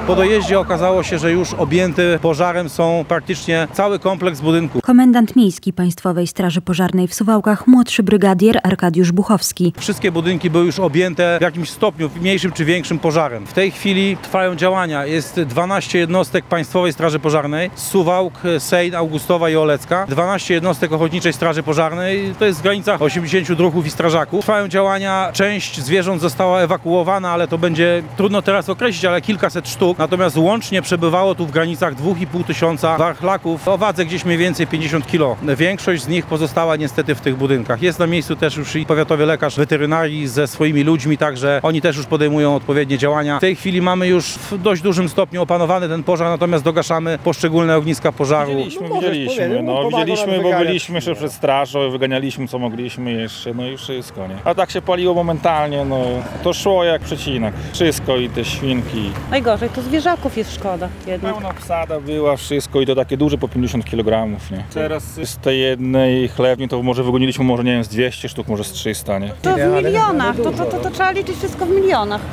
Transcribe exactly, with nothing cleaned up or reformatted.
Po dojeździe okazało się, że już objęty pożarem są praktycznie cały kompleks budynku. Komendant miejski Państwowej Straży Pożarnej w Suwałkach, młodszy brygadier Arkadiusz Buchowski. Wszystkie budynki były już objęte w jakimś stopniu, mniejszym czy większym pożarem. W tej chwili trwają działania. Jest dwanaście jednostek Państwowej Straży Pożarnej, Suwałk, Sejn, Augustowa i Olecka. dwanaście jednostek Ochotniczej Straży Pożarnej, to jest w granicach osiemdziesięciu druhów i strażaków. Trwają działania, część zwierząt została ewakuowana, ale to będzie trudno teraz określić, ale kilkaset sztuk. Natomiast łącznie przebywało tu w granicach dwa i pół tysiąca warchlaków o wadze gdzieś mniej więcej pięćdziesiąt kilo. Większość z nich pozostała niestety w tych budynkach. Jest na miejscu też już i powiatowy lekarz weterynarii ze swoimi ludźmi, także oni też już podejmują odpowiednie działania. W tej chwili mamy już w dość dużym stopniu opanowany ten pożar, natomiast dogaszamy poszczególne ogniska pożaru. Widzieliśmy, No, możesz widzieliśmy, powiedzieć, no, no, pomaga widzieliśmy, nam bo wyganiać. byliśmy jeszcze przed strażą, wyganialiśmy co mogliśmy jeszcze, no i wszystko, nie? A tak się paliło momentalnie, no, to szło jak przecinak. Wszystko i te świnki. Najgorzej to zwierzaków jest szkoda jednak. Pełna obsada była, wszystko i to takie duże po pięćdziesiąt kilogramów, nie? Teraz z tej jednej chlewni to może wygoniliśmy może, nie wiem, z dwieście sztuk, może z trzysta, nie? To w milionach, to, to, to, to trzeba liczyć wszystko w milionach.